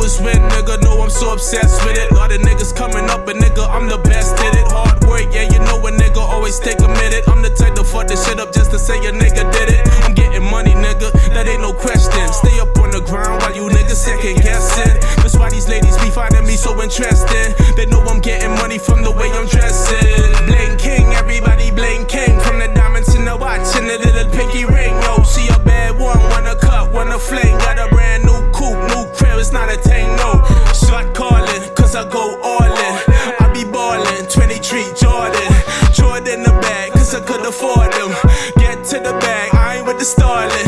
is win, nigga. No, I'm so obsessed with it. Lot of niggas coming up, but nigga, I'm the best at it. Hard work, yeah, you know a nigga always take a minute. I'm the type to fuck this shit up just to say a nigga did it. I'm getting money, nigga, that ain't no question. Stay up on the ground while you niggas second guessing. That's why these ladies be finding me so interesting. They know I'm getting money from the way I'm dressing. Bling King, everybody Bling King. From the diamonds in the watch and the little pinky ring. Yo, she a bad one, wanna cut, wanna fling. Got a brand new coupe, new crib, it's not a thing, no. Shot calling, cause I go all in. I be ballin', 23 Jordan. Jordan the bag, cause I could afford them. Get to the bag, I ain't with the starling.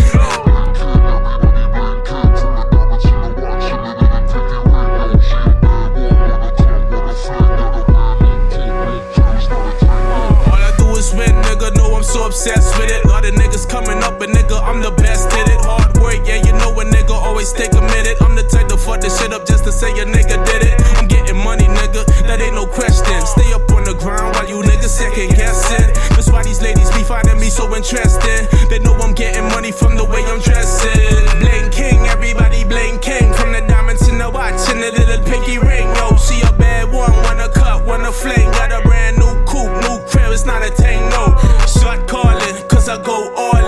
So obsessed with it. Lot of niggas coming up, but nigga, I'm the best at it. Hard work, yeah, you know a nigga always take a minute. I'm the type to fuck this shit up just to say a nigga did it. I'm getting money, nigga, that ain't no question. Stay up on the ground while you niggas second guessing. That's why these ladies be finding me so interesting. They know I'm getting money from the way I'm dressing. Bling King, everybody Bling King. From the diamonds in the watch and the little pinky ring. Yo, she a bad one, wanna cut, wanna fling. Got a brand new coupe, new crib, it's not a thing, no. Shot calling, cause I go all